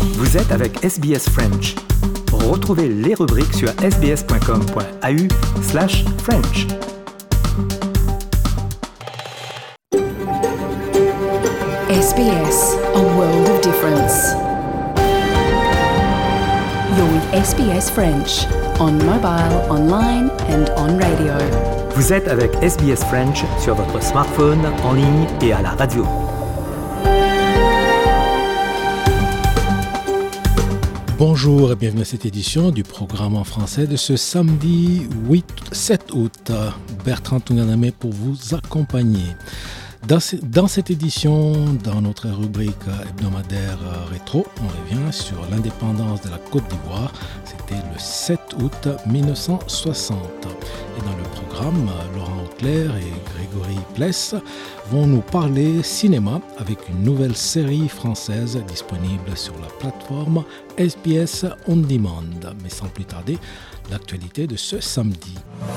Vous êtes avec SBS French. Retrouvez les rubriques sur sbs.com.au/French. SBS, a world of difference. You're with SBS French, on mobile, online and on radio. Vous êtes avec SBS French sur votre smartphone, en ligne et à la radio. Bonjour et bienvenue à cette édition du programme en français de ce samedi 7 août. Bertrand Tunganame pour vous accompagner. Dans cette édition, dans notre rubrique hebdomadaire rétro, on revient sur l'indépendance de la Côte d'Ivoire. C'était le 7 août 1960. Et dans le programme, Laurent Auclair et Grégory Pless vont nous parler cinéma avec une nouvelle série française disponible sur la plateforme SBS On Demand. Mais sans plus tarder, l'actualité de ce samedi.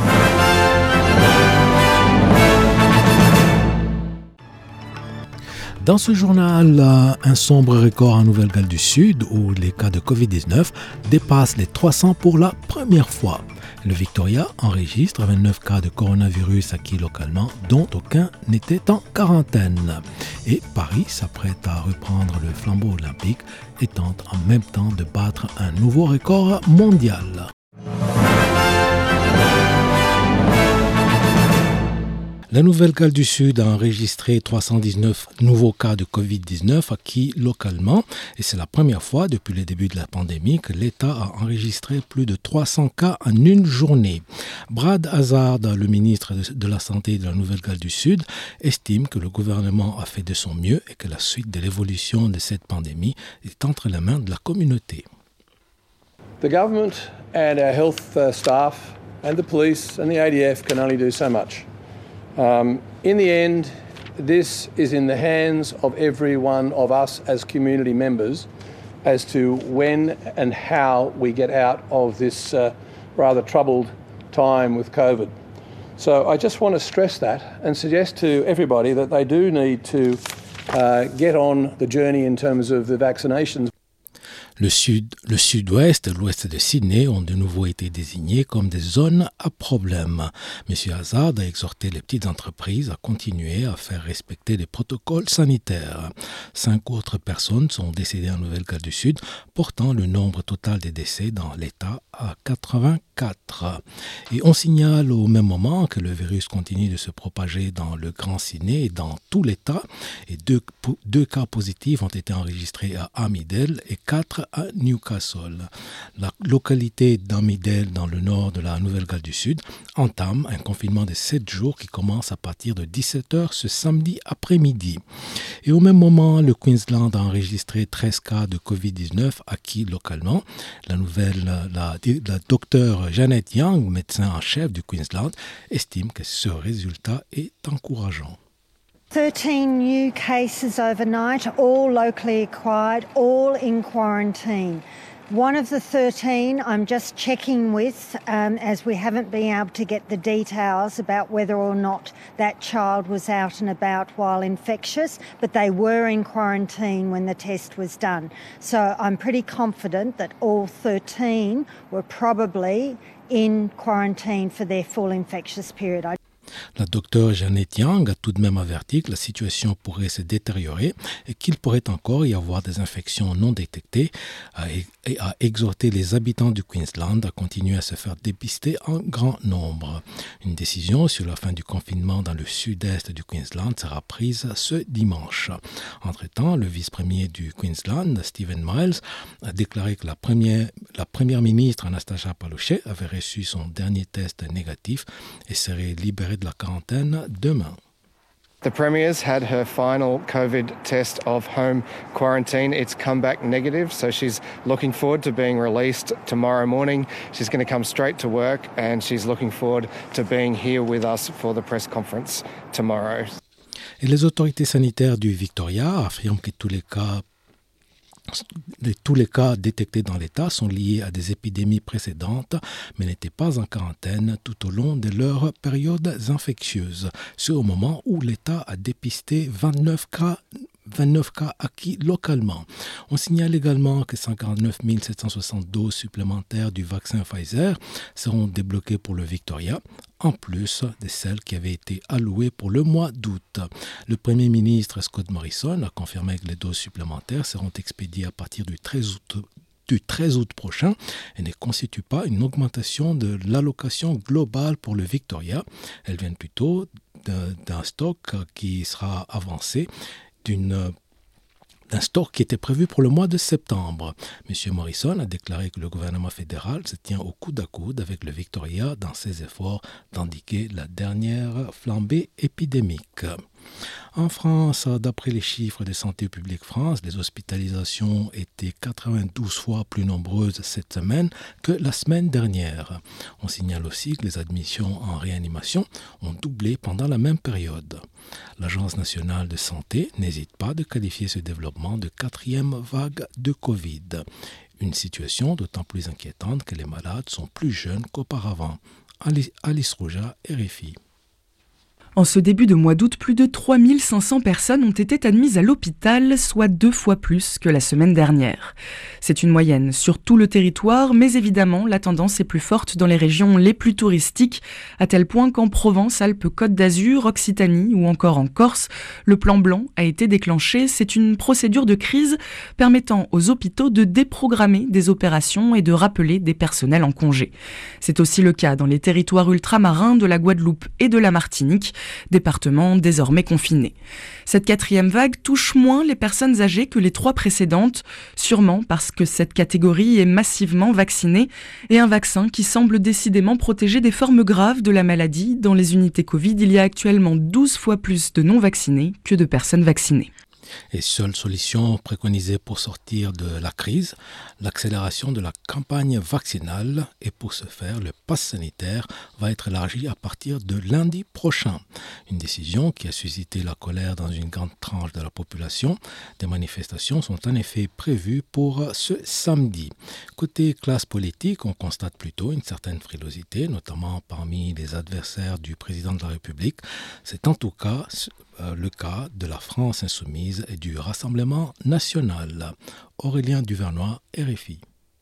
Dans ce journal, un sombre record en Nouvelle-Galles du Sud où les cas de Covid-19 dépassent les 300 pour la première fois. Le Victoria enregistre 29 cas de coronavirus acquis localement, dont aucun n'était en quarantaine. Et Paris s'apprête à reprendre le flambeau olympique et tente en même temps de battre un nouveau record mondial. La Nouvelle-Galles du Sud a enregistré 319 nouveaux cas de Covid-19 acquis localement et c'est la première fois depuis le début de la pandémie que l'État a enregistré plus de 300 cas en une journée. Brad Hazzard, le ministre de la Santé de la Nouvelle-Galles du Sud, estime que le gouvernement a fait de son mieux et que la suite de l'évolution de cette pandémie est entre les mains de la communauté. The government and our health staff and the police and the ADF can only do so much. In the end, this is in the hands of every one of us as community members as to when and how we get out of this rather troubled time with COVID. So I just want to stress that and suggest to everybody that they do need to get on the journey in terms of the vaccinations. Le sud-ouest et l'ouest de Sydney ont de nouveau été désignés comme des zones à problème. M. Hazzard a exhorté les petites entreprises à continuer à faire respecter les protocoles sanitaires. 5 autres personnes sont décédées en Nouvelle-Galles du Sud, portant le nombre total des décès dans l'État à 84. Et on signale au même moment que le virus continue de se propager dans le Grand Sydney et dans tout l'État. Et deux cas positifs ont été enregistrés à Armidale et 4 à Newcastle. La localité d'Armidale, dans le nord de la Nouvelle-Galles du Sud, entame un confinement de 7 jours qui commence à partir de 17h ce samedi après-midi. Et au même moment, le Queensland a enregistré 13 cas de Covid-19 acquis localement. La docteure Janet Young, médecin en chef du Queensland, estime que ce résultat est encourageant. 13 new cases overnight, all locally acquired, all in quarantine. One of the 13 I'm just checking with as we haven't been able to get the details about whether or not that child was out and about while infectious, but they were in quarantine when the test was done. So I'm pretty confident that all 13 were probably in quarantine for their full infectious period. La docteure Janet Young a tout de même averti que la situation pourrait se détériorer et qu'il pourrait encore y avoir des infections non détectées et a exhorté les habitants du Queensland à continuer à se faire dépister en grand nombre. Une décision sur la fin du confinement dans le sud-est du Queensland sera prise ce dimanche. Entre-temps, le vice-premier du Queensland, Stephen Miles, a déclaré que la première ministre Anastasia Palaszczuk avait reçu son dernier test négatif et serait libérée de la quarantaine demain. The Premier's had her final COVID test of home quarantine. It's come back negative, so she's looking forward to being released tomorrow morning. She's going to come straight to work and she's looking forward to being here with us for the press conference tomorrow. Et les autorités sanitaires du Victoria affirment que tous les cas détectés dans l'État sont liés à des épidémies précédentes, mais n'étaient pas en quarantaine tout au long de leurs périodes infectieuses. C'est au moment où l'État a dépisté 29 29 cas acquis localement. On signale également que 149 760 doses supplémentaires du vaccin Pfizer seront débloquées pour le Victoria, en plus de celles qui avaient été allouées pour le mois d'août. Le Premier ministre Scott Morrison a confirmé que les doses supplémentaires seront expédiées à partir du 13 août prochain et ne constituent pas une augmentation de l'allocation globale pour le Victoria. Elles viennent plutôt d'un stock qui sera avancé d'un stock qui était prévu pour le mois de septembre. M. Morrison a déclaré que le gouvernement fédéral se tient au coude à coude avec le Victoria dans ses efforts d'endiguer la dernière flambée épidémique. En France, d'après les chiffres de Santé publique France, les hospitalisations étaient 92 fois plus nombreuses cette semaine que la semaine dernière. On signale aussi que les admissions en réanimation ont doublé pendant la même période. L'Agence nationale de santé n'hésite pas de qualifier ce développement de 4e vague de Covid. Une situation d'autant plus inquiétante que les malades sont plus jeunes qu'auparavant. Alice Rouja, RFI. En ce début de mois d'août, plus de 3500 personnes ont été admises à l'hôpital, soit 2 fois plus que la semaine dernière. C'est une moyenne sur tout le territoire, mais évidemment, la tendance est plus forte dans les régions les plus touristiques, à tel point qu'en Provence, Alpes, Côte d'Azur, Occitanie ou encore en Corse, le plan blanc a été déclenché. C'est une procédure de crise permettant aux hôpitaux de déprogrammer des opérations et de rappeler des personnels en congé. C'est aussi le cas dans les territoires ultramarins de la Guadeloupe et de la Martinique, départements désormais confinés. Cette 4e vague touche moins les personnes âgées que les 3 précédentes, sûrement parce que cette catégorie est massivement vaccinée et un vaccin qui semble décidément protéger des formes graves de la maladie. Dans les unités Covid, il y a actuellement 12 fois plus de non-vaccinés que de personnes vaccinées. Et seule solution préconisée pour sortir de la crise, l'accélération de la campagne vaccinale. Et pour ce faire, le pass sanitaire va être élargi à partir de lundi prochain. Une décision qui a suscité la colère dans une grande tranche de la population. Des manifestations sont en effet prévues pour ce samedi. Côté classe politique, on constate plutôt une certaine frilosité, notamment parmi les adversaires du président de la République. C'est en tout cas le cas de la France insoumise et du Rassemblement national. Aurélien Duvernois, RFI.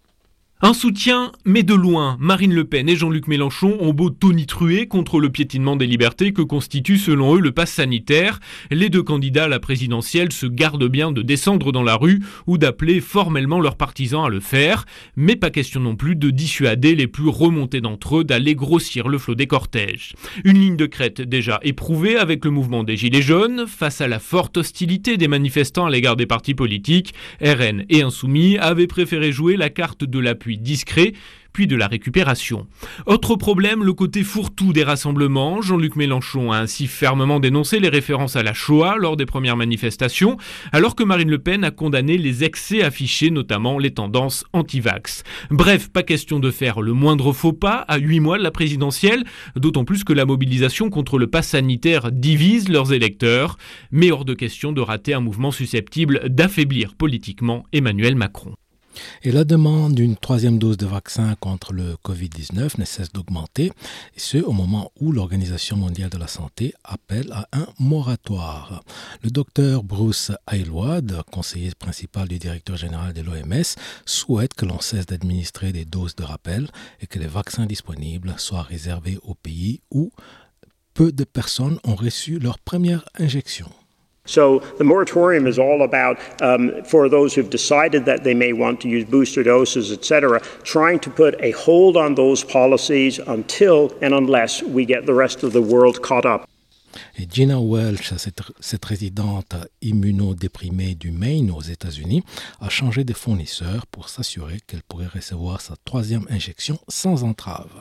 Un soutien, mais de loin. Marine Le Pen et Jean-Luc Mélenchon ont beau tonitruer contre le piétinement des libertés que constitue selon eux le pass sanitaire. Les 2 candidats à la présidentielle se gardent bien de descendre dans la rue ou d'appeler formellement leurs partisans à le faire. Mais pas question non plus de dissuader les plus remontés d'entre eux d'aller grossir le flot des cortèges. Une ligne de crête déjà éprouvée avec le mouvement des Gilets jaunes. Face à la forte hostilité des manifestants à l'égard des partis politiques, RN et Insoumis avaient préféré jouer la carte de l'appui discret, puis de la récupération. Autre problème, le côté fourre-tout des rassemblements. Jean-Luc Mélenchon a ainsi fermement dénoncé les références à la Shoah lors des premières manifestations, alors que Marine Le Pen a condamné les excès affichés, notamment les tendances anti-vax. Bref, pas question de faire le moindre faux pas à 8 mois de la présidentielle, d'autant plus que la mobilisation contre le pass sanitaire divise leurs électeurs, mais hors de question de rater un mouvement susceptible d'affaiblir politiquement Emmanuel Macron. Et la demande d'une 3e dose de vaccin contre le Covid-19 ne cesse d'augmenter, et ce au moment où l'Organisation mondiale de la santé appelle à un moratoire. Le docteur Bruce Aylward, conseiller principal du directeur général de l'OMS, souhaite que l'on cesse d'administrer des doses de rappel et que les vaccins disponibles soient réservés aux pays où peu de personnes ont reçu leur première injection. So the moratorium is all about, for those who've decided that they may want to use booster doses, etc., trying to put a hold on those policies until and unless we get the rest of the world caught up. Et Gina Welch, cette résidente immunodéprimée du Maine aux États-Unis, a changé de fournisseur pour s'assurer qu'elle pourrait recevoir sa 3e injection sans entrave.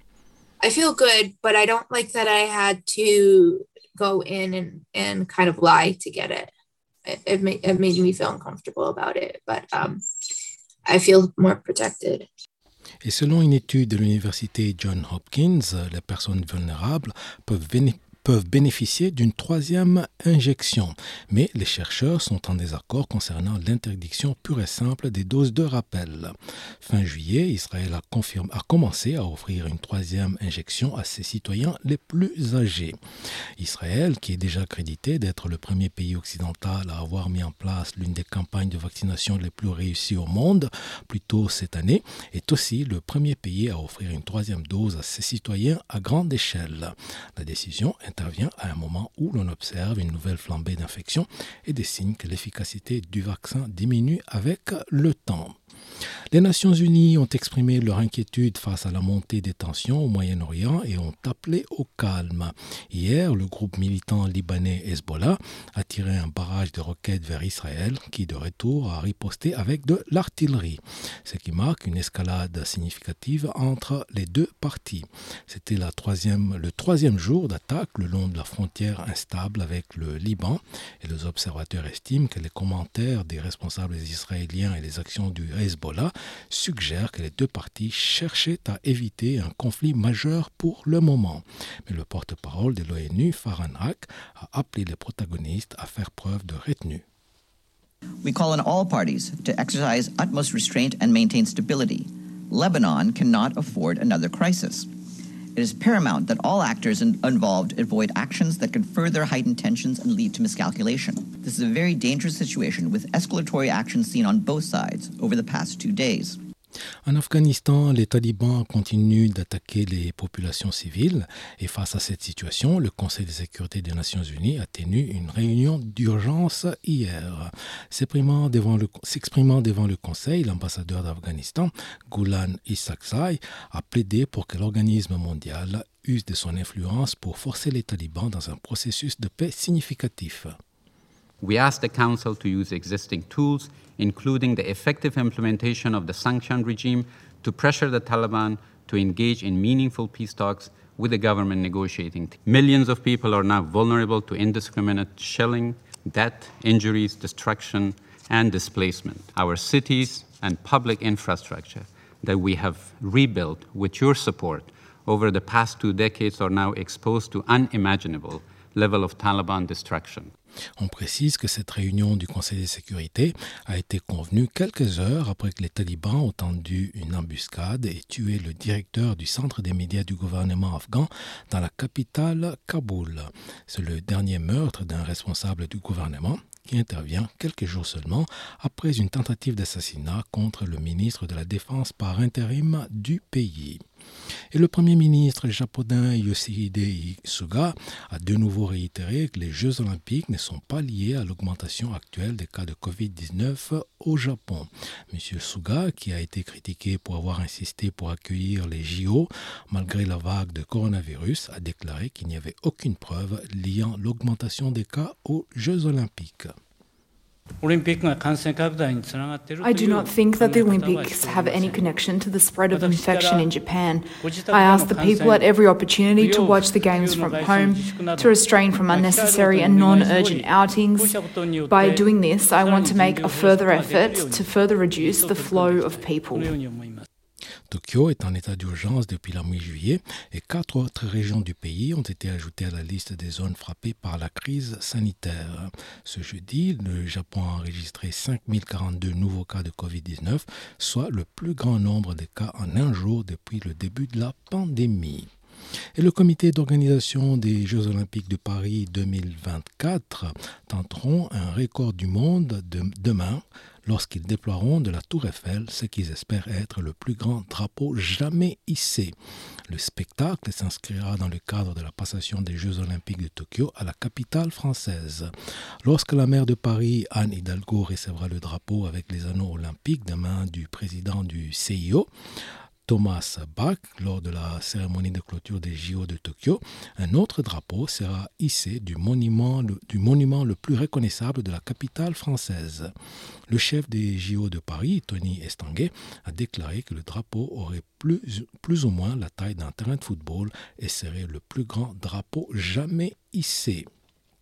I feel good, but I don't like that I had to go in and kind of lie to get it. It made me feel uncomfortable about it, but I feel more protected. Et selon une étude de l'université Johns Hopkins, les personnes vulnérables peuvent peuvent bénéficier d'une troisième injection. Mais les chercheurs sont en désaccord concernant l'interdiction pure et simple des doses de rappel. Fin juillet, Israël a commencé à offrir une troisième injection à ses citoyens les plus âgés. Israël, qui est déjà crédité d'être le premier pays occidental à avoir mis en place l'une des campagnes de vaccination les plus réussies au monde, plus tôt cette année, est aussi le premier pays à offrir une troisième dose à ses citoyens à grande échelle. La décision intervient à un moment où l'on observe une nouvelle flambée d'infections et des signes que l'efficacité du vaccin diminue avec le temps. Les Nations Unies ont exprimé leur inquiétude face à la montée des tensions au Moyen-Orient et ont appelé au calme. Hier, le groupe militant libanais Hezbollah a tiré un barrage de roquettes vers Israël qui, de retour, a riposté avec de l'artillerie, ce qui marque une escalade significative entre les deux parties. C'était le troisième jour d'attaque le long de la frontière instable avec le Liban et les observateurs estiment que les commentaires des responsables israéliens et les actions du Hezbollah suggère que les deux parties cherchaient à éviter un conflit majeur pour le moment. Mais le porte-parole de l'ONU, Farhan Haq, a appelé les protagonistes à faire preuve de retenue. We call on all parties to exercise utmost restraint and maintain stability. Lebanon cannot afford another crisis. It is paramount that all actors involved avoid actions that could further heighten tensions and lead to miscalculation. This is a very dangerous situation with escalatory actions seen on both sides over the past 2 days. En Afghanistan, les talibans continuent d'attaquer les populations civiles et face à cette situation, le Conseil de sécurité des Nations Unies a tenu une réunion d'urgence hier. S'exprimant devant le Conseil, l'ambassadeur d'Afghanistan, Ghulam Isaaqzai, a plaidé pour que l'organisme mondial use de son influence pour forcer les talibans dans un processus de paix significatif. We ask the Council to use existing tools, including the effective implementation of the sanction regime, to pressure the Taliban to engage in meaningful peace talks with the government negotiating. Millions of people are now vulnerable to indiscriminate shelling, death, injuries, destruction, and displacement. Our cities and public infrastructure that we have rebuilt with your support over the past 2 decades are now exposed to unimaginable level of Taliban destruction. On précise que cette réunion du Conseil de sécurité a été convenue quelques heures après que les talibans ont tendu une embuscade et tué le directeur du centre des médias du gouvernement afghan dans la capitale Kaboul. C'est le dernier meurtre d'un responsable du gouvernement qui intervient quelques jours seulement après une tentative d'assassinat contre le ministre de la Défense par intérim du pays. Et le Premier ministre japonais Yoshihide Suga a de nouveau réitéré que les Jeux olympiques ne sont pas liés à l'augmentation actuelle des cas de Covid-19 au Japon. M. Suga, qui a été critiqué pour avoir insisté pour accueillir les JO malgré la vague de coronavirus, a déclaré qu'il n'y avait aucune preuve liant l'augmentation des cas aux Jeux olympiques. I do not think that the Olympics have any connection to the spread of infection in Japan. I ask the people at every opportunity to watch the games from home, to restrain from unnecessary and non-urgent outings. By doing this, I want to make a further effort to further reduce the flow of people. Tokyo est en état d'urgence depuis la mi-juillet et 4 autres régions du pays ont été ajoutées à la liste des zones frappées par la crise sanitaire. Ce jeudi, le Japon a enregistré 5042 nouveaux cas de Covid-19, soit le plus grand nombre de cas en un jour depuis le début de la pandémie. Et le comité d'organisation des Jeux olympiques de Paris 2024 tenteront un record du monde demain lorsqu'ils déploieront de la Tour Eiffel ce qu'ils espèrent être le plus grand drapeau jamais hissé. Le spectacle s'inscrira dans le cadre de la passation des Jeux olympiques de Tokyo à la capitale française. Lorsque la maire de Paris, Anne Hidalgo, recevra le drapeau avec les anneaux olympiques des mains du président du CIO, Thomas Bach, lors de la cérémonie de clôture des JO de Tokyo, un autre drapeau sera hissé du monument le plus reconnaissable de la capitale française. Le chef des JO de Paris, Tony Estanguet, a déclaré que le drapeau aurait plus ou moins la taille d'un terrain de football et serait le plus grand drapeau jamais hissé.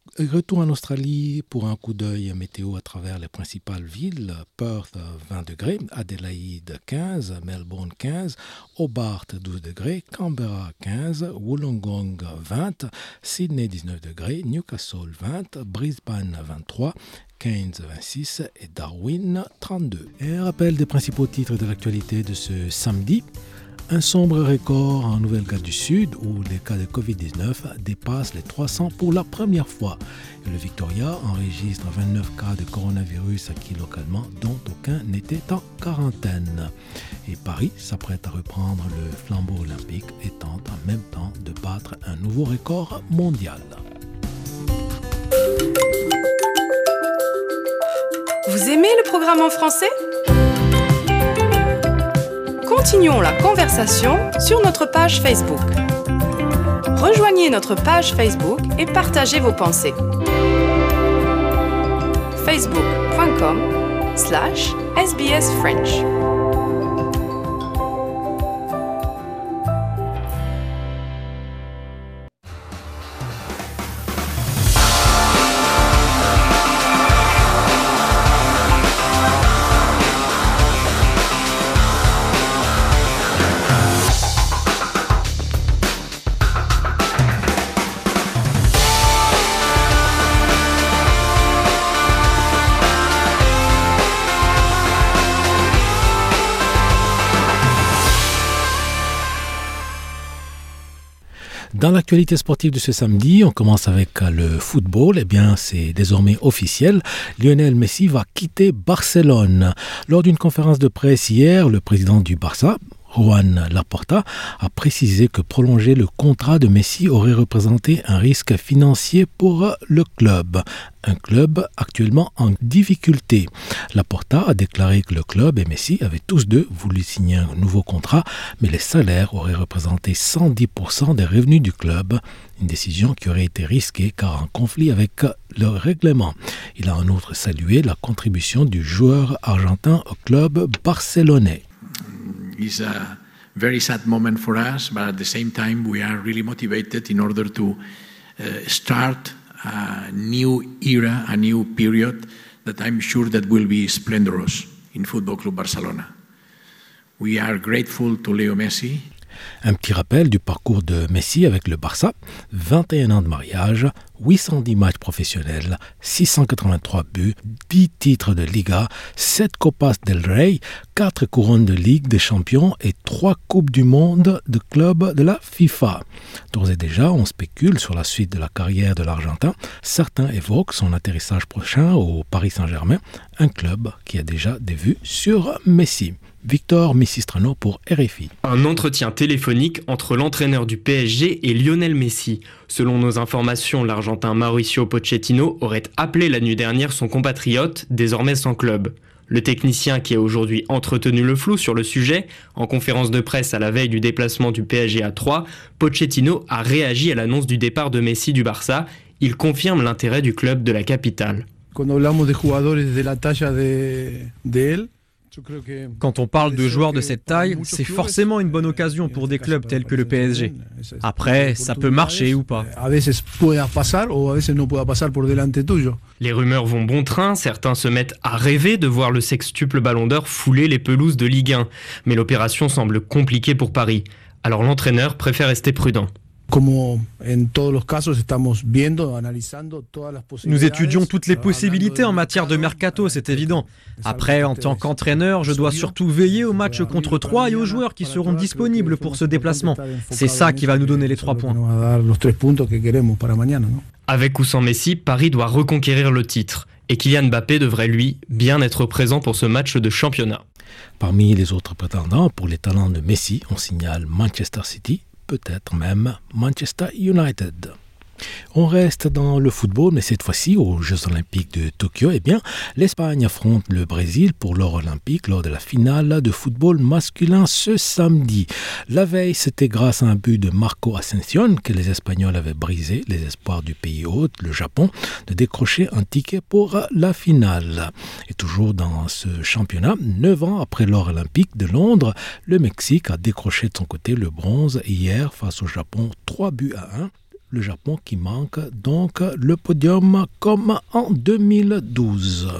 Retour en Australie pour un coup d'œil météo à travers les principales villes. Perth 20 degrés, Adélaïde 15, Melbourne 15, Hobart 12 degrés, Canberra 15, Wollongong 20, Sydney 19 degrés, Newcastle 20, Brisbane 23, Cairns 26 et Darwin 32. Et un rappel des principaux titres de l'actualité de ce samedi. Un sombre record en Nouvelle-Galles du Sud où les cas de Covid-19 dépassent les 300 pour la première fois. Et le Victoria enregistre 29 cas de coronavirus acquis localement dont aucun n'était en quarantaine. Et Paris s'apprête à reprendre le flambeau olympique et tente en même temps de battre un nouveau record mondial. Vous aimez le programme en français ? Continuons la conversation sur notre page Facebook. Rejoignez notre page Facebook et partagez vos pensées. facebook.com/SBS French. Dans l'actualité sportive de ce samedi, on commence avec le football. Eh bien, c'est désormais officiel. Lionel Messi va quitter Barcelone. Lors d'une conférence de presse hier, le président du Barça, Joan Laporta, a précisé que prolonger le contrat de Messi aurait représenté un risque financier pour le club. Un club actuellement en difficulté. Laporta a déclaré que le club et Messi avaient tous deux voulu signer un nouveau contrat, mais les salaires auraient représenté 110% des revenus du club. Une décision qui aurait été risquée car en conflit avec le règlement. Il a en outre salué la contribution du joueur argentin au club barcelonais. It's a very sad moment for us, but at the same time we are really motivated in order to start a new era, a new period that I'm sure that will be splendorous in Football Club Barcelona. We are grateful to Leo Messi. Un petit rappel du parcours de Messi avec le Barça, 21 ans de mariage, 810 matchs professionnels, 683 buts, 10 titres de Liga, 7 Copas del Rey, 4 couronnes de Ligue des Champions et 3 Coupes du Monde de club de la FIFA. D'ores et déjà, on spécule sur la suite de la carrière de l'Argentin. Certains évoquent son atterrissage prochain au Paris Saint-Germain, un club qui a déjà des vues sur Messi. Victor Missistrano pour RFI. Un entretien téléphonique entre l'entraîneur du PSG et Lionel Messi. Selon nos informations, l'Argentin Mauricio Pochettino aurait appelé la nuit dernière son compatriote, désormais sans club. Le technicien qui a aujourd'hui entretenu le flou sur le sujet, en conférence de presse à la veille du déplacement du PSG à Troyes, Pochettino a réagi à l'annonce du départ de Messi du Barça. Il confirme l'intérêt du club de la capitale. Quand on parle de joueurs de cette taille, c'est forcément une bonne occasion pour des clubs tels que le PSG. Après, ça peut marcher ou pas. Les rumeurs vont bon train, certains se mettent à rêver de voir le sextuple Ballon d'Or fouler les pelouses de Ligue 1. Mais l'opération semble compliquée pour Paris. Alors l'entraîneur préfère rester prudent. Nous étudions toutes les possibilités en matière de mercato, c'est évident. Après, en tant qu'entraîneur, je dois surtout veiller au match contre Troyes et aux joueurs qui seront disponibles pour ce déplacement. C'est ça qui va nous donner les 3 points. Avec ou sans Messi, Paris doit reconquérir le titre. Et Kylian Mbappé devrait, lui, bien être présent pour ce match de championnat. Parmi les autres prétendants pour les talents de Messi, on signale Manchester City, peut-être même Manchester United. On reste dans le football, mais cette fois-ci aux Jeux Olympiques de Tokyo. Eh bien, l'Espagne affronte le Brésil pour l'or olympique lors de la finale de football masculin ce samedi. La veille, c'était grâce à un but de Marco Asensio que les Espagnols avaient brisé les espoirs du pays hôte, le Japon, de décrocher un ticket pour la finale. Et toujours dans ce championnat, 9 ans après l'or olympique de Londres, le Mexique a décroché de son côté le bronze hier face au Japon 3-1. le Japon qui manque donc le podium comme en 2012.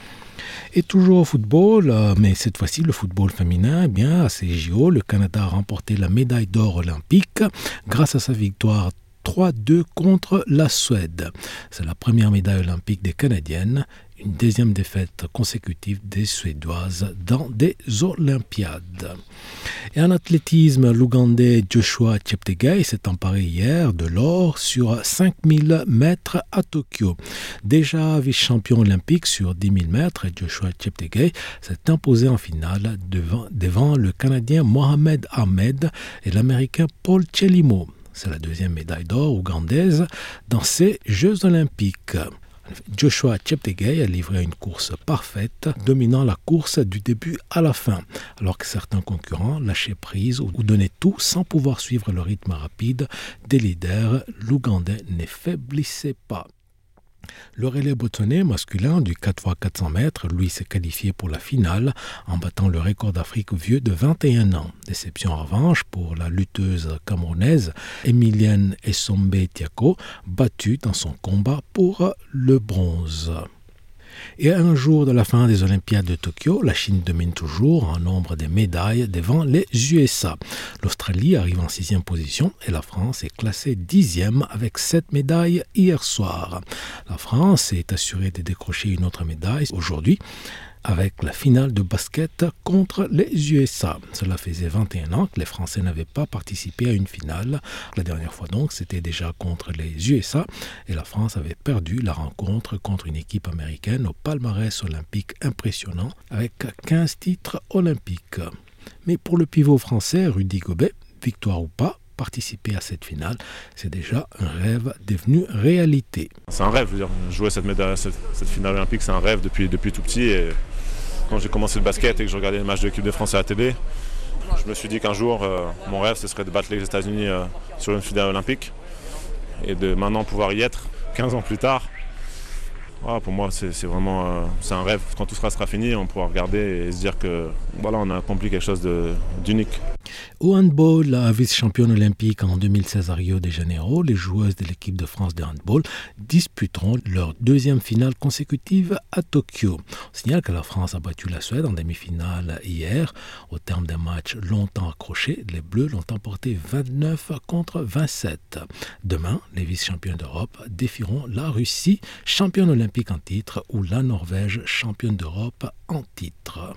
Et toujours au football, mais cette fois-ci le football féminin, à ces JO, le Canada a remporté la médaille d'or olympique grâce à sa victoire 3-2 contre la Suède. C'est la première médaille olympique des Canadiennes, une deuxième défaite consécutive des Suédoises dans des Olympiades. Et en athlétisme, l'Ougandais Joshua Cheptegei s'est emparé hier de l'or sur 5000 mètres à Tokyo. Déjà vice-champion olympique sur 10 000 mètres, Joshua Cheptegei s'est imposé en finale devant le Canadien Mohamed Ahmed et l'Américain Paul Chelimo. C'est la deuxième médaille d'or ougandaise dans ces Jeux olympiques. Joshua Cheptegei a livré une course parfaite, dominant la course du début à la fin, alors que certains concurrents lâchaient prise ou donnaient tout sans pouvoir suivre le rythme rapide des leaders. L'Ougandais ne faiblissait pas. Le relais botswanais masculin du 4x400 mètres, lui, s'est qualifié pour la finale en battant le record d'Afrique vieux de 21 ans. Déception en revanche pour la lutteuse camerounaise Emilienne Essombe Tiako, battue dans son combat pour le bronze. Et à un jour de la fin des Olympiades de Tokyo, la Chine domine toujours en nombre de médailles devant les USA. L'Australie arrive en 6e position et la France est classée 10e avec 7 médailles hier soir. La France est assurée de décrocher une autre médaille aujourd'hui avec la finale de basket contre les USA. Cela faisait 21 ans que les Français n'avaient pas participé à une finale. La dernière fois donc, c'était déjà contre les USA et la France avait perdu la rencontre contre une équipe américaine au palmarès olympique impressionnant avec 15 titres olympiques. Mais pour le pivot français Rudy Gobet, victoire ou pas, participer à cette finale, c'est déjà un rêve devenu réalité. C'est un rêve, je veux dire, jouer cette finale olympique, c'est un rêve depuis tout petit. Et quand j'ai commencé le basket et que je regardais les matchs de l'équipe de France à la télé, je me suis dit qu'un jour, mon rêve, ce serait de battre les États-Unis sur une finale olympique et de maintenant pouvoir y être 15 ans plus tard. Voilà, pour moi, c'est vraiment c'est un rêve. Quand tout sera fini, on pourra regarder et se dire que voilà, on a accompli quelque chose d'unique. Au handball, la vice-championne olympique en 2016 à Rio de Janeiro, les joueuses de l'équipe de France de handball disputeront leur deuxième finale consécutive à Tokyo. On signale que la France a battu la Suède en demi-finale hier. Au terme d'un match longtemps accroché, les Bleus l'ont emporté 29 contre 27. Demain, les vice-champions d'Europe défieront la Russie, championne olympique en titre, ou la Norvège, championne d'Europe en titre.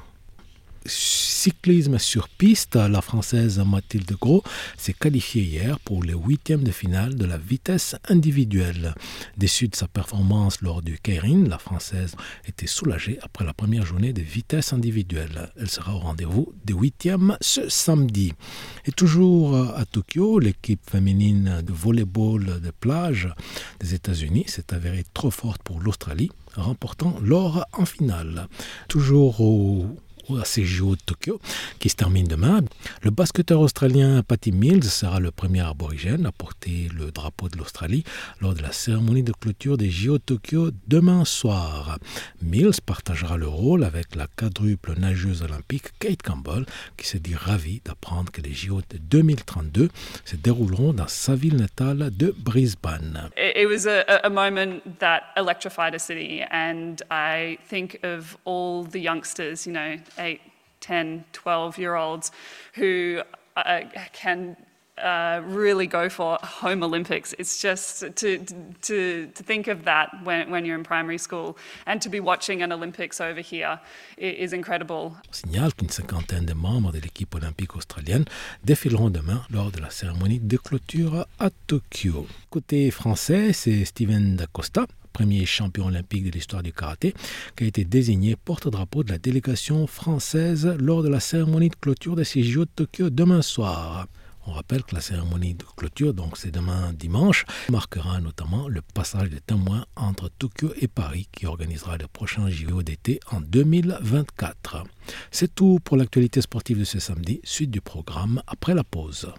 Cyclisme sur piste, la Française Mathilde Gros s'est qualifiée hier pour les 8e de finale de la vitesse individuelle. Déçue de sa performance lors du Keirin, la Française était soulagée après la première journée de vitesse individuelle. Elle sera au rendez-vous des 8e ce samedi. Et toujours à Tokyo, l'équipe féminine de volleyball de plage des États-Unis s'est avérée trop forte pour l'Australie, remportant l'or en finale. Toujours à ces JO de Tokyo, qui se termine demain. Le basketteur australien Patty Mills sera le premier aborigène à porter le drapeau de l'Australie lors de la cérémonie de clôture des JO de Tokyo demain soir. Mills partagera le rôle avec la quadruple nageuse olympique Kate Campbell, qui se dit ravie d'apprendre que les JO de 2032 se dérouleront dans sa ville natale de Brisbane. It was a moment that electrified a city, and I think of all the youngsters, 8, 10, 12-year-olds who can really go for home Olympics. It's just to think of that when you're in primary school and to be watching an Olympics over here is incredible. On signale qu'une cinquantaine de membres de l'équipe olympique australienne défileront demain lors de la cérémonie de clôture à Tokyo. Côté français, c'est Steven Dacosta, premier champion olympique de l'histoire du karaté, qui a été désigné porte-drapeau de la délégation française lors de la cérémonie de clôture de ces JO de Tokyo demain soir. On rappelle que la cérémonie de clôture, donc c'est demain dimanche, marquera notamment le passage des témoins entre Tokyo et Paris, qui organisera les prochains JO d'été en 2024. C'est tout pour l'actualité sportive de ce samedi. Suite du programme après la pause.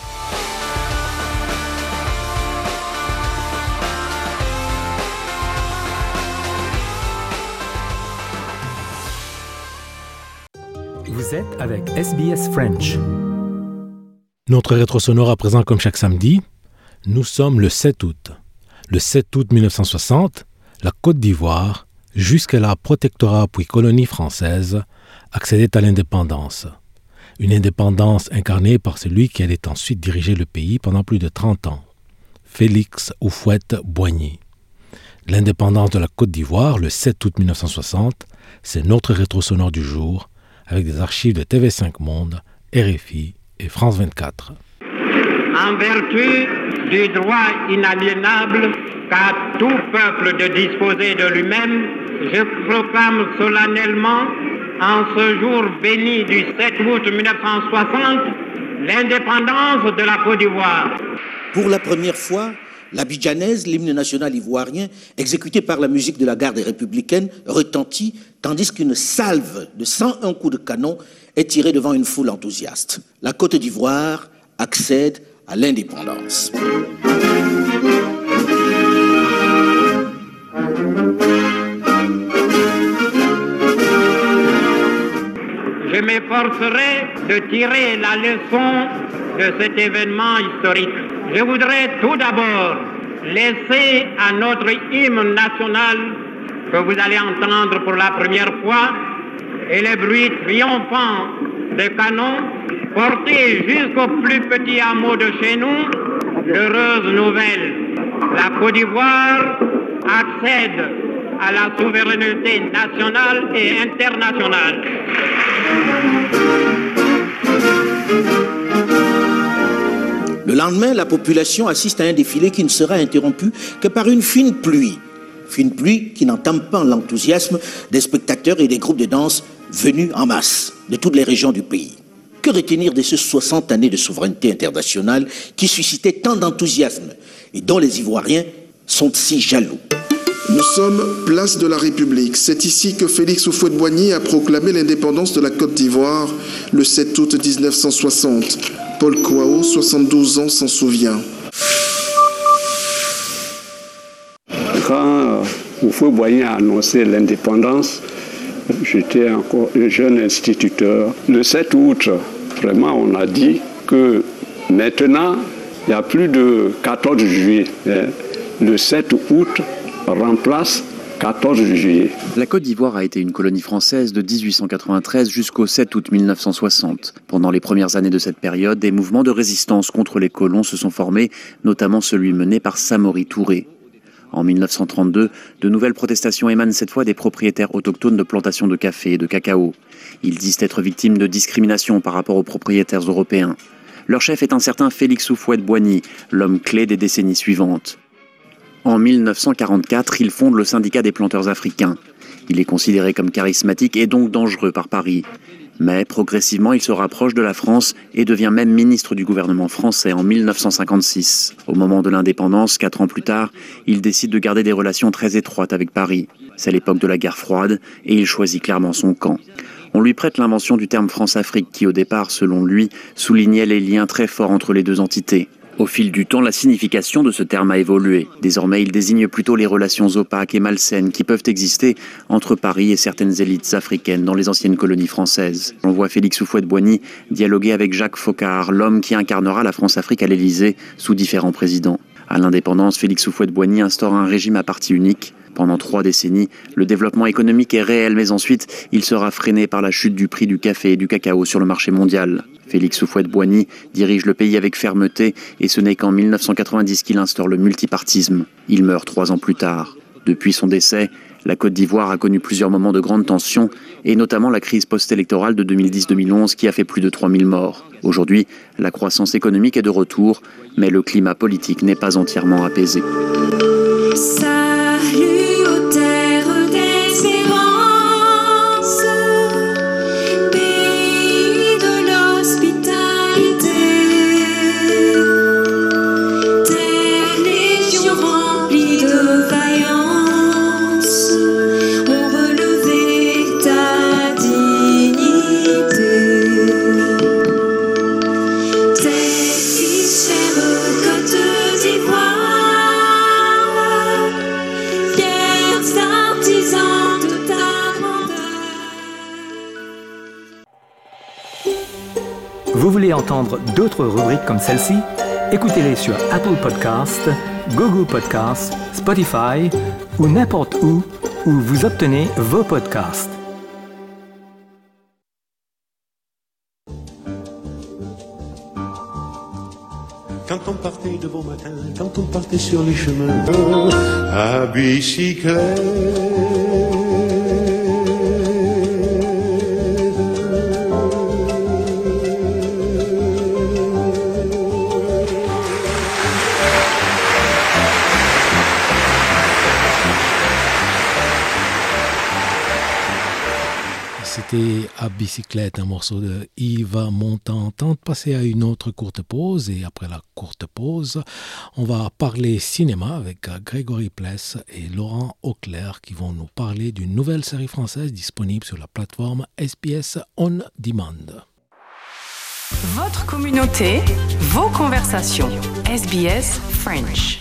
Vous êtes avec SBS French. Notre rétro sonore à présent, comme chaque samedi, Nous sommes le 7 août. Le 7 août 1960, la Côte d'Ivoire, jusque-là protectorat puis colonie française, accédait à l'indépendance. Une indépendance incarnée par celui qui allait ensuite diriger le pays pendant plus de 30 ans, Félix Houphouët-Boigny. L'indépendance de la Côte d'Ivoire, le 7 août 1960, c'est notre rétro sonore du jour, avec des archives de TV5 Monde, RFI et France 24. En vertu du droit inaliénable qu'a tout peuple de disposer de lui-même, je proclame solennellement, en ce jour béni du 7 août 1960, l'indépendance de la Côte d'Ivoire. Pour la première fois, l'Abidjanaise, l'hymne national ivoirien, exécuté par la musique de la garde républicaine, retentit, tandis qu'une salve de 101 coups de canon est tirée devant une foule enthousiaste. La Côte d'Ivoire accède à l'indépendance. Je m'efforcerai de tirer la leçon de cet événement historique. Je voudrais tout d'abord laisser à notre hymne national que vous allez entendre pour la première fois et les bruits triomphants des canons porter jusqu'au plus petit hameau de chez nous l'heureuse nouvelle. La Côte d'Ivoire accède à la souveraineté nationale et internationale. Le lendemain, la population assiste à un défilé qui ne sera interrompu que par une fine pluie. Fine pluie qui n'entame pas l'enthousiasme des spectateurs et des groupes de danse venus en masse de toutes les régions du pays. Que retenir de ces 60 années de souveraineté internationale qui suscitaient tant d'enthousiasme et dont les Ivoiriens sont si jaloux? Nous sommes place de la République. C'est ici que Félix Houphouët-Boigny a proclamé l'indépendance de la Côte d'Ivoire le 7 août 1960. Paul Kouao, 72 ans, s'en souvient. Quand Houphouët-Boigny a annoncé l'indépendance, j'étais encore un jeune instituteur. Le 7 août, vraiment, on a dit que maintenant, il y a plus de 14 juillet. Le 7 août remplace 14 juillet. La Côte d'Ivoire a été une colonie française de 1893 jusqu'au 7 août 1960. Pendant les premières années de cette période, des mouvements de résistance contre les colons se sont formés, notamment celui mené par Samori Touré. En 1932, de nouvelles protestations émanent cette fois des propriétaires autochtones de plantations de café et de cacao. Ils disent être victimes de discrimination par rapport aux propriétaires européens. Leur chef est un certain Félix Houphouët-Boigny, l'homme clé des décennies suivantes. En 1944, il fonde le syndicat des planteurs africains. Il est considéré comme charismatique et donc dangereux par Paris. Mais progressivement, il se rapproche de la France et devient même ministre du gouvernement français en 1956. Au moment de l'indépendance, 4 ans plus tard, il décide de garder des relations très étroites avec Paris. C'est l'époque de la guerre froide et il choisit clairement son camp. On lui prête l'invention du terme France-Afrique qui, au départ, selon lui, soulignait les liens très forts entre les deux entités. Au fil du temps, la signification de ce terme a évolué. Désormais, il désigne plutôt les relations opaques et malsaines qui peuvent exister entre Paris et certaines élites africaines dans les anciennes colonies françaises. On voit Félix Houphouët-Boigny dialoguer avec Jacques Foccart, l'homme qui incarnera la France-Afrique à l'Élysée sous différents présidents. À l'indépendance, Félix Houphouët-Boigny instaure un régime à parti unique. Pendant 3 décennies, le développement économique est réel, mais ensuite, il sera freiné par la chute du prix du café et du cacao sur le marché mondial. Félix Houphouët-Boigny dirige le pays avec fermeté et ce n'est qu'en 1990 qu'il instaure le multipartisme. Il meurt 3 ans plus tard. Depuis son décès, la Côte d'Ivoire a connu plusieurs moments de grande tension et notamment la crise post-électorale de 2010-2011 qui a fait plus de 3000 morts. Aujourd'hui, la croissance économique est de retour, mais le climat politique n'est pas entièrement apaisé. Salut aux terres d'espérance, pays de l'hospitalité, terre légion remplie de vaillance, ont relevé ta dignité. Terre sphère Côte d'Ivoire, Vous voulez entendre d'autres rubriques comme celle-ci? Écoutez-les sur Apple Podcasts, Google Podcasts, Spotify ou n'importe où vous obtenez vos podcasts. Quand on partait de beau matin, quand on partait sur les chemins à bicyclette. C'était à bicyclette, un morceau de Yves Montand. Temps de passer à une autre courte pause, et après la courte pause, on va parler cinéma avec Grégory Pless et Laurent Auclair qui vont nous parler d'une nouvelle série française disponible sur la plateforme SBS On Demand. Votre communauté, vos conversations. SBS French.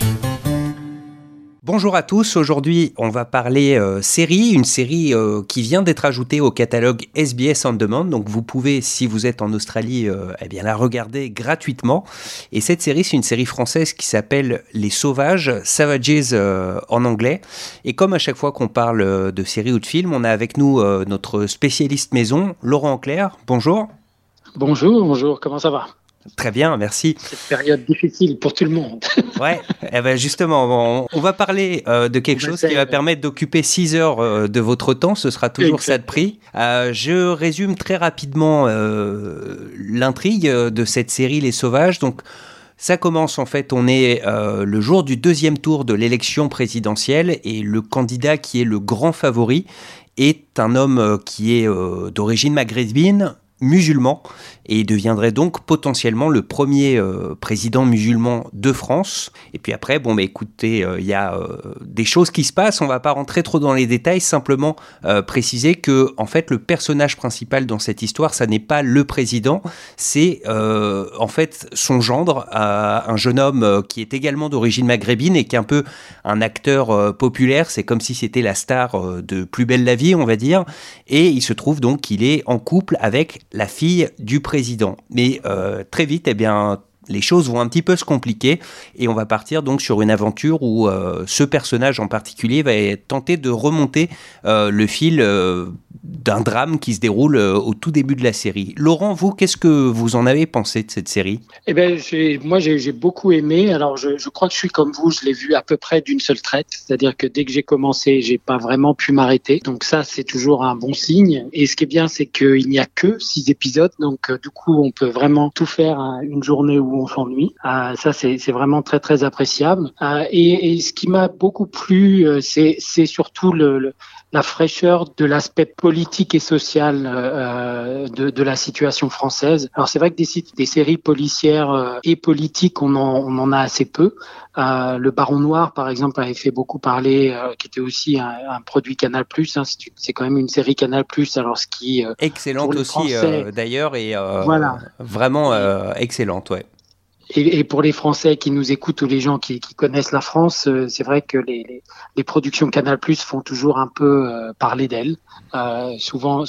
Bonjour à tous, aujourd'hui on va parler une série qui vient d'être ajoutée au catalogue SBS On Demand, donc vous pouvez, si vous êtes en Australie, la regarder gratuitement. Et cette série, c'est une série française qui s'appelle Les Sauvages, Savages en anglais. Et comme à chaque fois qu'on parle de séries ou de films, on a avec nous notre spécialiste maison, Laurent Auclair. Bonjour. Bonjour, comment ça va ? Très bien, merci. Cette période difficile pour tout le monde. Ouais, justement, on va parler de quelque chose qui va permettre d'occuper 6 heures de votre temps. Ce sera toujours ça de prix. Je résume très rapidement l'intrigue de cette série Les Sauvages. Donc, ça commence en fait, on est le jour du 2e tour de l'élection présidentielle et le candidat qui est le grand favori est un homme qui est d'origine maghrébine, musulman, et deviendrait donc potentiellement le premier président musulman de France. Et puis après, écoutez, il y a des choses qui se passent, on va pas rentrer trop dans les détails, simplement préciser que en fait le personnage principal dans cette histoire, ça n'est pas le président, c'est en fait son gendre, un jeune homme qui est également d'origine maghrébine et qui est un peu un acteur populaire, c'est comme si c'était la star de Plus belle la vie, on va dire, et il se trouve donc qu'il est en couple avec la fille du président. Mais très vite, les choses vont un petit peu se compliquer et on va partir donc sur une aventure où ce personnage en particulier va tenter de remonter le fil d'un drame qui se déroule au tout début de la série. Laurent, vous, qu'est-ce que vous en avez pensé de cette série ? J'ai beaucoup aimé. Alors, je crois que je suis comme vous, je l'ai vu à peu près d'une seule traite. C'est-à-dire que dès que j'ai commencé, j'ai pas vraiment pu m'arrêter. Donc ça, c'est toujours un bon signe. Et ce qui est bien, c'est qu'il n'y a que 6 épisodes. Donc, du coup, on peut vraiment tout faire une journée où on s'ennuie. Ça, c'est vraiment très, très appréciable. Et ce qui m'a beaucoup plu, c'est surtout la fraîcheur de l'aspect politique et social de la situation française. Alors c'est vrai que des séries policières et politiques, on en a assez peu. Le Baron Noir, par exemple, avait fait beaucoup parler, qui était aussi un produit Canal+. C'est quand même une série Canal+. Alors ce qui excellente aussi d'ailleurs et vraiment excellente, ouais. Et pour les Français qui nous écoutent ou les gens qui connaissent la France, c'est vrai que les productions Canal+ font toujours un peu parler d'elles, souvent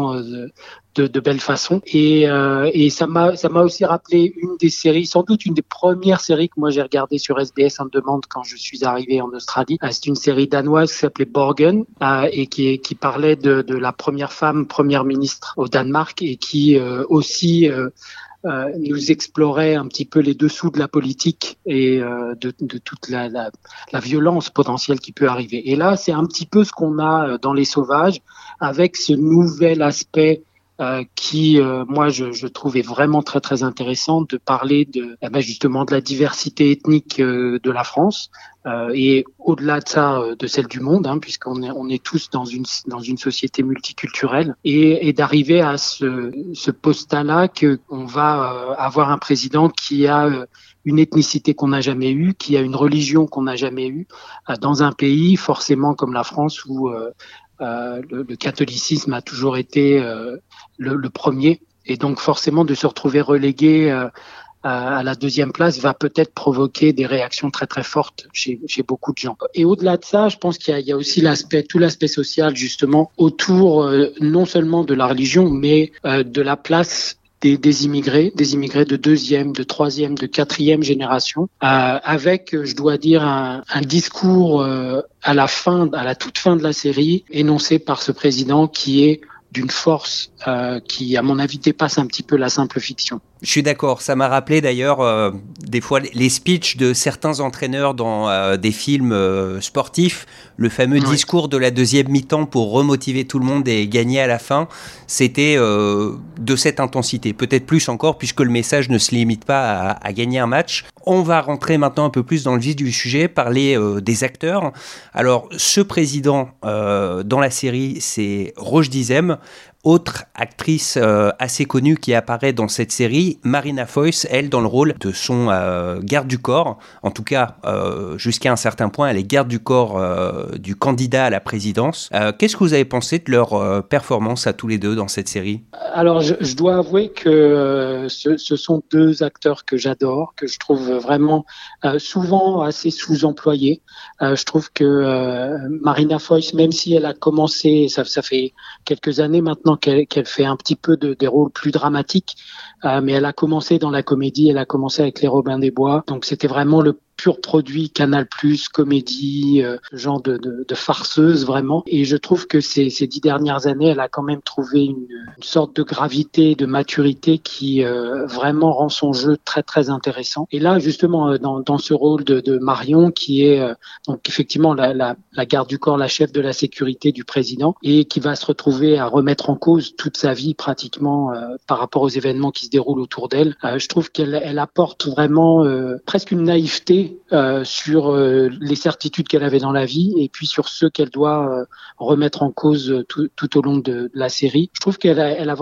de belle façon. Et ça m'a aussi rappelé une des séries, sans doute une des premières séries que moi j'ai regardées sur SBS On Demand quand je suis arrivé en Australie. C'est une série danoise qui s'appelait Borgen et qui parlait de la première femme première ministre au Danemark et qui aussi nous explorait un petit peu les dessous de la politique et de toute la violence potentielle qui peut arriver. Et là, c'est un petit peu ce qu'on a dans Les Sauvages, avec ce nouvel aspect qui, moi, je trouvais vraiment très, très intéressant de parler justement de la diversité ethnique de la France et au-delà de ça, de celle du monde, puisqu'on est tous dans une société multiculturelle et d'arriver à ce postulat qu'on va avoir un président qui a une ethnicité qu'on n'a jamais eue, qui a une religion qu'on n'a jamais eue, dans un pays forcément comme la France où le catholicisme a toujours été le premier, et donc forcément de se retrouver relégué à la 2e place va peut-être provoquer des réactions très très fortes chez beaucoup de gens. Et au-delà de ça, je pense qu'il y a aussi tout l'aspect social justement autour non seulement de la religion, mais de la place des immigrés de deuxième, de troisième, de quatrième génération, avec, je dois dire, un discours à la toute fin de la série, énoncé par ce président qui est d'une force qui, à mon avis, dépasse un petit peu la simple fiction. Je suis d'accord, ça m'a rappelé d'ailleurs des fois les speeches de certains entraîneurs dans des films sportifs, le fameux discours de la deuxième mi-temps pour remotiver tout le monde et gagner à la fin, c'était de cette intensité, peut-être plus encore puisque le message ne se limite pas à gagner un match. On va rentrer maintenant un peu plus dans le vif du sujet, parler des acteurs. Alors ce président dans la série, c'est Roche Dizem. Autre actrice assez connue qui apparaît dans cette série, Marina Foïs, elle dans le rôle de son garde du corps. En tout cas, jusqu'à un certain point, elle est garde du corps du candidat à la présidence. Qu'est-ce que vous avez pensé de leur performance à tous les deux dans cette série ? Alors, je dois avouer que ce sont deux acteurs que j'adore, que je trouve vraiment souvent assez sous-employés. Je trouve que Marina Foïs, même si elle a commencé, ça fait quelques années maintenant qu'elle fait un petit peu des rôles plus dramatiques, mais elle a commencé dans la comédie, elle a commencé avec Les Robins des Bois, donc c'était vraiment le pur produit Canal+, comédie, genre de farceuse vraiment. Et je trouve que ces 10 dernières années, elle a quand même trouvé une sorte de gravité, de maturité qui vraiment rend son jeu très très intéressant. Et là, justement, dans ce rôle de Marion, qui est donc effectivement la garde du corps, la chef de la sécurité du président, et qui va se retrouver à remettre en cause toute sa vie pratiquement par rapport aux événements qui se déroulent autour d'elle. Je trouve qu'elle apporte vraiment presque une naïveté sur les certitudes qu'elle avait dans la vie et puis sur ceux qu'elle doit remettre en cause tout au long de la série. Je trouve qu'elle a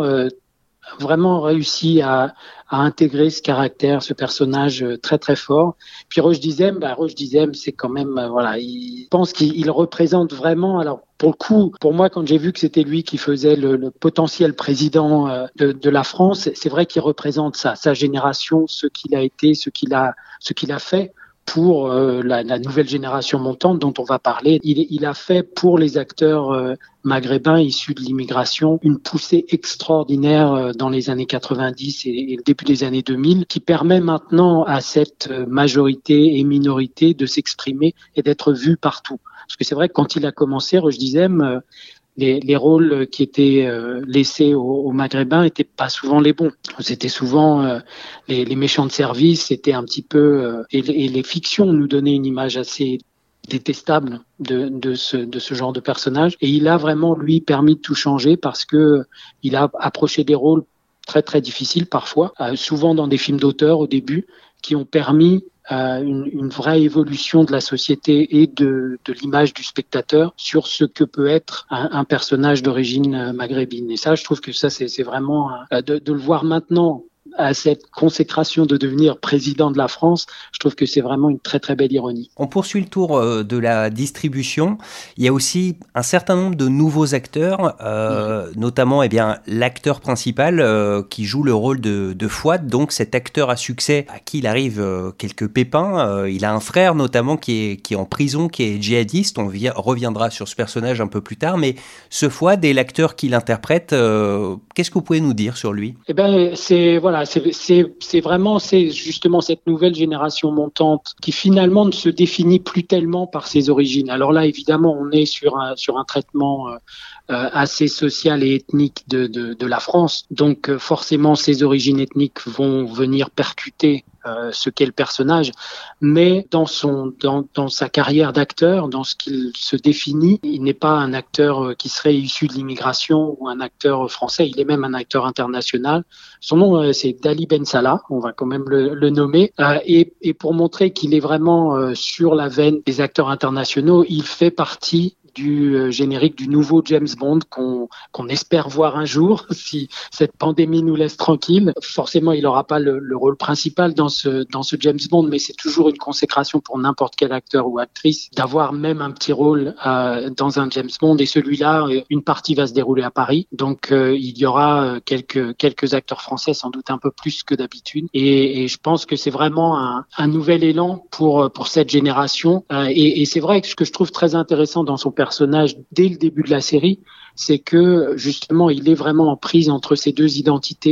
vraiment réussi à intégrer ce caractère, ce personnage très très fort. Puis Roche Dizem, c'est quand même je pense qu'il représente vraiment. Alors pour le coup, pour moi, quand j'ai vu que c'était lui qui faisait le potentiel président de la France, c'est vrai qu'il représente sa génération, ce qu'il a été, ce qu'il a fait pour la nouvelle génération montante dont on va parler. Il a fait pour les acteurs maghrébins issus de l'immigration une poussée extraordinaire dans les années 90 et le début des années 2000 qui permet maintenant à cette majorité et minorité de s'exprimer et d'être vue partout. Parce que c'est vrai que quand il a commencé, Roche Dizem, les rôles qui étaient laissés aux Maghrébins étaient pas souvent les bons. C'était souvent les méchants de service, c'était un petit peu et les fictions nous donnaient une image assez détestable de ce genre de personnage. Et il a vraiment lui permis de tout changer parce que il a approché des rôles très très difficiles parfois, souvent dans des films d'auteur au début, qui ont permis une vraie évolution de la société et de l'image du spectateur sur ce que peut être un personnage d'origine maghrébine. Et ça, je trouve que ça, c'est vraiment de le voir maintenant à cette consécration de devenir président de la France, je trouve que c'est vraiment une très très belle ironie. On poursuit le tour de la distribution. Il y a aussi un certain nombre de nouveaux acteurs, notamment l'acteur principal qui joue le rôle de Fouad, donc cet acteur à succès à qui il arrive quelques pépins. Il a un frère notamment qui est en prison, qui est djihadiste. On reviendra sur ce personnage un peu plus tard, mais ce Fouad et l'acteur qui l'interprète, qu'est-ce que vous pouvez nous dire sur lui ? Eh ben, c'est justement cette nouvelle génération montante qui finalement ne se définit plus tellement par ses origines. Alors là, évidemment, on est sur un traitement assez social et ethnique de la France. Donc forcément, ses origines ethniques vont venir percuter ce qu'est le personnage, mais dans sa carrière d'acteur, dans ce qu'il se définit, il n'est pas un acteur qui serait issu de l'immigration ou un acteur français, il est même un acteur international. Son nom, c'est Dali Ben Salah, on va quand même le nommer, et pour montrer qu'il est vraiment sur la veine des acteurs internationaux, il fait partie du générique du nouveau James Bond qu'on espère voir un jour si cette pandémie nous laisse tranquille. Forcément, il n'aura pas le rôle principal dans ce James Bond, mais c'est toujours une consécration pour n'importe quel acteur ou actrice d'avoir même un petit rôle dans un James Bond. Et celui-là, une partie va se dérouler à Paris, donc il y aura quelques acteurs français, sans doute un peu plus que d'habitude. Et je pense que c'est vraiment un nouvel élan pour cette génération. Et c'est vrai que ce que je trouve très intéressant dans son personnage dès le début de la série, c'est que justement il est vraiment en prise entre ces deux identités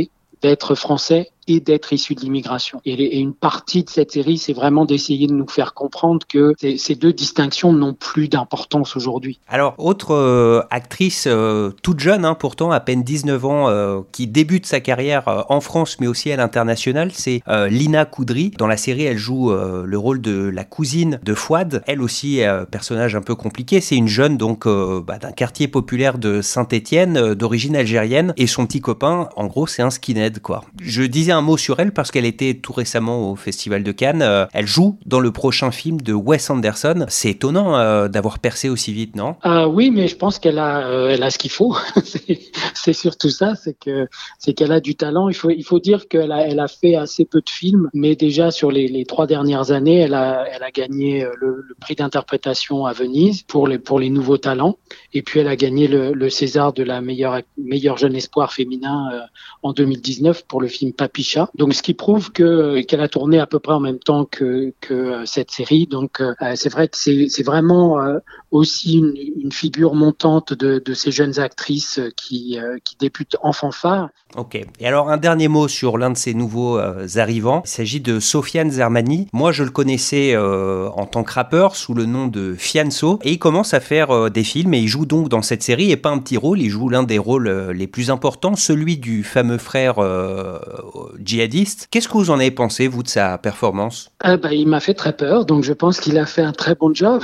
d'être français et d'être issu de l'immigration. Et une partie de cette série, c'est vraiment d'essayer de nous faire comprendre que ces deux distinctions n'ont plus d'importance aujourd'hui. Alors, autre actrice toute jeune, pourtant à peine 19 ans, qui débute sa carrière en France mais aussi à l'international, c'est Lina Koudry. Dans la série, elle joue le rôle de la cousine de Fouad. Elle aussi, personnage un peu compliqué. C'est une jeune donc d'un quartier populaire de Saint-Étienne, d'origine algérienne, et son petit copain, en gros, c'est un skinhead, quoi. Je disais un mot sur elle parce qu'elle était tout récemment au Festival de Cannes. Elle joue dans le prochain film de Wes Anderson. C'est étonnant d'avoir percé aussi vite, non ? Oui, mais je pense qu'elle a ce qu'il faut. c'est surtout ça, c'est qu'elle a du talent. Il faut dire qu'elle a fait assez peu de films, mais déjà sur les 3 dernières années, elle a gagné le prix d'interprétation à Venise pour les nouveaux talents. Et puis elle a gagné le César de la meilleure jeune espoir féminin en 2019 pour le film Papicha. Donc ce qui prouve qu'elle a tourné à peu près en même temps que cette série. Donc c'est vrai que c'est vraiment aussi une figure montante de ces jeunes actrices qui débutent en fanfare. Ok. Et alors un dernier mot sur l'un de ces nouveaux arrivants. Il s'agit de Sofiane Zermani. Moi je le connaissais en tant que rappeur sous le nom de Fianso, et il commence à faire des films et il joue donc dans cette série, et pas un petit rôle, il joue l'un des rôles les plus importants, celui du fameux frère djihadiste. Qu'est-ce que vous en avez pensé, vous, de sa performance ? Il m'a fait très peur, donc je pense qu'il a fait un très bon job.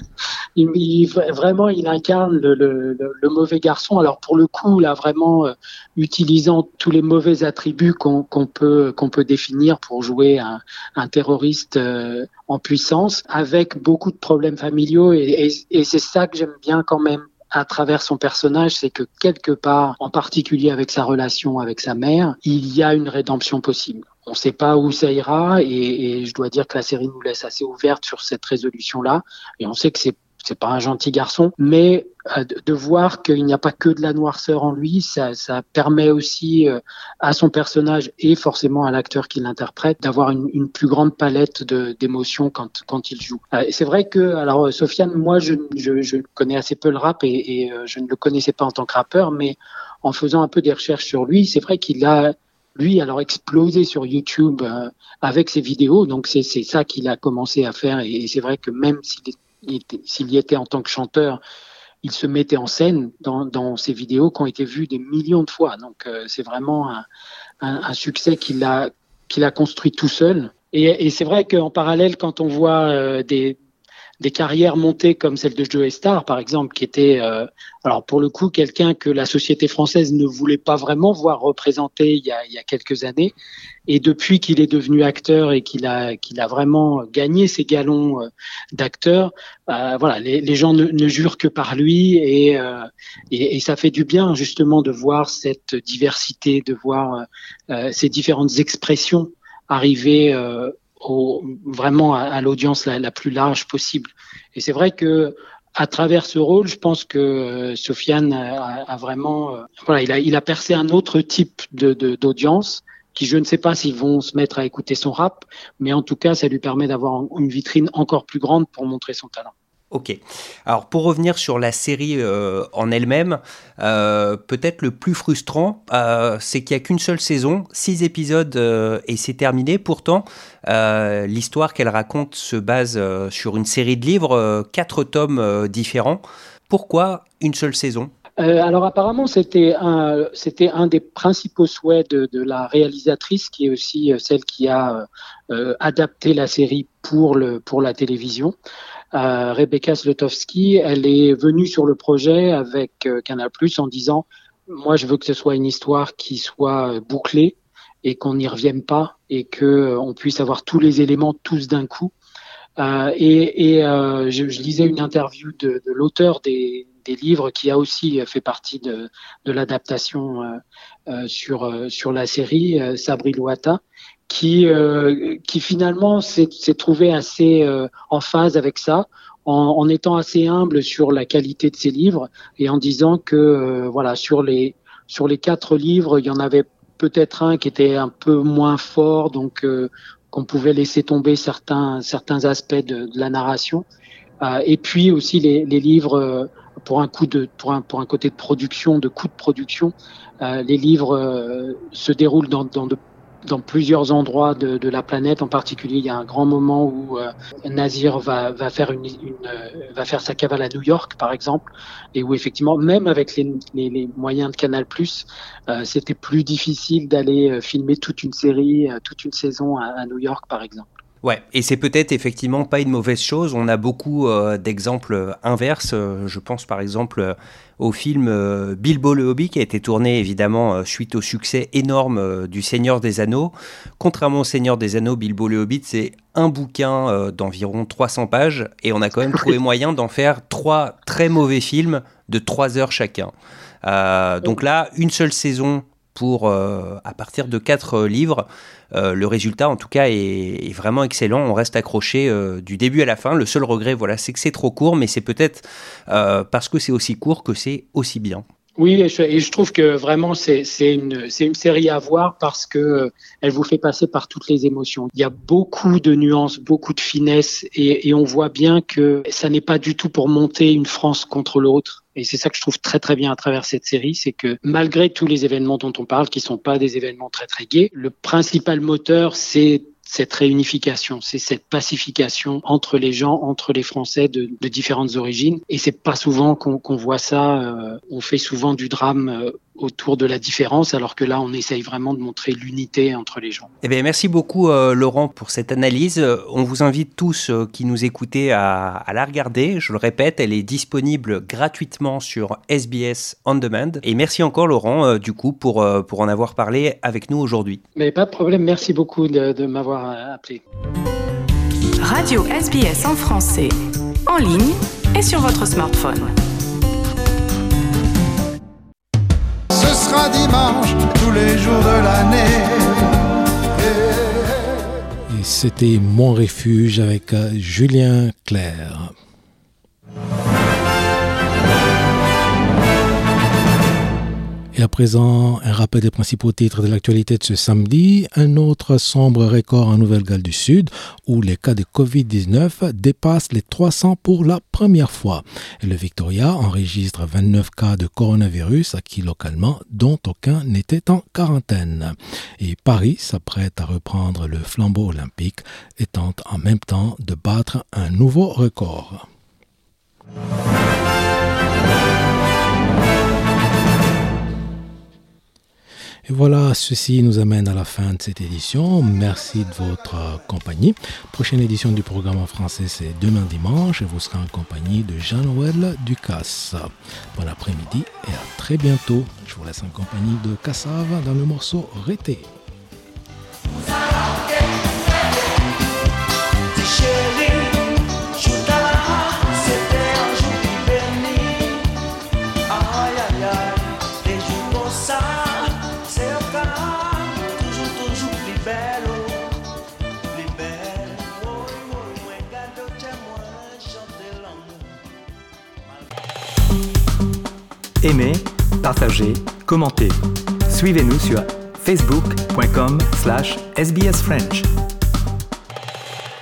Vraiment, il incarne le mauvais garçon. Alors pour le coup, là, vraiment utilisant tous les mauvais attributs qu'on peut définir pour jouer un terroriste en puissance, avec beaucoup de problèmes familiaux, et c'est ça que j'aime bien quand même à travers son personnage, c'est que quelque part, en particulier avec sa relation avec sa mère, il y a une rédemption possible. On ne sait pas où ça ira, et je dois dire que la série nous laisse assez ouverte sur cette résolution-là, et on sait que c'est pas un gentil garçon, mais de voir qu'il n'y a pas que de la noirceur en lui, ça permet aussi à son personnage et forcément à l'acteur qui l'interprète d'avoir une plus grande palette d'émotions quand il joue. C'est vrai que, alors Sofiane, moi je connais assez peu le rap et je ne le connaissais pas en tant que rappeur, mais en faisant un peu des recherches sur lui, c'est vrai qu'il a alors explosé sur YouTube avec ses vidéos, donc c'est ça qu'il a commencé à faire, et c'est vrai que même s'il y était en tant que chanteur, il se mettait en scène dans ses vidéos qui ont été vues des millions de fois. Donc c'est vraiment un succès qu'il a construit tout seul. Et c'est vrai qu'en parallèle, quand on voit des carrières montées comme celle de Joe Star, par exemple, qui était, alors pour le coup, quelqu'un que la société française ne voulait pas vraiment voir représenté il y a quelques années. Et depuis qu'il est devenu acteur et qu'il a vraiment gagné ses galons d'acteur, voilà, les gens ne jurent que par lui, et ça fait du bien justement de voir cette diversité, de voir ces différentes expressions arriver vraiment à l'audience la plus large possible. Et c'est vrai que à travers ce rôle, je pense que Sofiane a vraiment, voilà, il a percé un autre type d'audience, qui je ne sais pas s'ils vont se mettre à écouter son rap, mais en tout cas, ça lui permet d'avoir une vitrine encore plus grande pour montrer son talent. Ok. Alors, pour revenir sur la série en elle-même, peut-être le plus frustrant, c'est qu'il n'y a qu'une seule saison, 6 épisodes et c'est terminé. Pourtant, l'histoire qu'elle raconte se base sur une série de livres, 4 tomes différents. Pourquoi une seule saison ? Alors apparemment c'était un des principaux souhaits de la réalisatrice, qui est aussi celle qui a adapté la série pour la télévision. Rebecca Zlotowski, elle est venue sur le projet avec Canal+ en disant « Moi, je veux que ce soit une histoire qui soit bouclée et qu'on n'y revienne pas, et qu'on puisse avoir tous les éléments tous d'un coup. » Je lisais une interview de l'auteur des livres, qui a aussi fait partie de l'adaptation sur la série, Sabri Louata, qui finalement s'est trouvé assez en phase avec ça, en étant assez humble sur la qualité de ses livres, et en disant que voilà, sur les 4 livres, il y en avait peut-être un qui était un peu moins fort, donc qu'on pouvait laisser tomber certains aspects de la narration. Et puis aussi les livres pour un côté de production, de coût de production, les livres se déroulent dans plusieurs endroits de la planète. En particulier, il y a un grand moment où Nasir va faire sa cavale à New York, par exemple, et où effectivement, même avec les moyens de Canal+, c'était plus difficile d'aller filmer toute une série, toute une saison à New York, par exemple. Ouais, et c'est peut-être effectivement pas une mauvaise chose. On a beaucoup d'exemples inverses. Je pense par exemple au film Bilbo le Hobbit qui a été tourné évidemment suite au succès énorme du Seigneur des Anneaux. Contrairement au Seigneur des Anneaux, Bilbo le Hobbit, c'est un bouquin d'environ 300 pages et on a quand même trouvé moyen d'en faire 3 très mauvais films de 3 heures chacun. Donc là, une seule saison pour à partir de 4 livres. Le résultat, en tout cas, est vraiment excellent. On reste accroché du début à la fin. Le seul regret, voilà, c'est que c'est trop court, mais c'est peut-être parce que c'est aussi court que c'est aussi bien. Oui, et je trouve que vraiment c'est une série à voir parce que elle vous fait passer par toutes les émotions. Il y a beaucoup de nuances, beaucoup de finesse et on voit bien que ça n'est pas du tout pour monter une France contre l'autre. Et c'est ça que je trouve très très bien à travers cette série, c'est que malgré tous les événements dont on parle, qui sont pas des événements très très gais, le principal moteur c'est cette réunification, c'est cette pacification entre les gens, entre les Français de différentes origines. Et c'est pas souvent qu'on voit ça. On fait souvent du drame autour de la différence, alors que là, on essaye vraiment de montrer l'unité entre les gens. Eh bien, merci beaucoup, Laurent, pour cette analyse. On vous invite tous qui nous écoutez à la regarder. Je le répète, elle est disponible gratuitement sur SBS On Demand. Et merci encore, Laurent, du coup, pour en avoir parlé avec nous aujourd'hui. Mais pas de problème. Merci beaucoup de m'avoir appelé. Radio SBS en français, en ligne et sur votre smartphone. Ce sera dimanche, tous les jours de l'année. Et c'était Mon Refuge avec Julien Clerc. Et à présent, un rappel des principaux titres de l'actualité de ce samedi. Un autre sombre record en Nouvelle-Galles du Sud, où les cas de Covid-19 dépassent les 300 pour la première fois. Et le Victoria enregistre 29 cas de coronavirus acquis localement, dont aucun n'était en quarantaine. Et Paris s'apprête à reprendre le flambeau olympique et tente en même temps de battre un nouveau record. Et voilà, ceci nous amène à la fin de cette édition. Merci de votre compagnie. Prochaine édition du programme en français, c'est demain dimanche et vous serez en compagnie de Jean-Noël Ducasse. Bon après-midi et à très bientôt. Je vous laisse en compagnie de Cassave dans le morceau Rété. Aimez, partagez, commentez. Suivez-nous sur facebook.com/sbsfrench.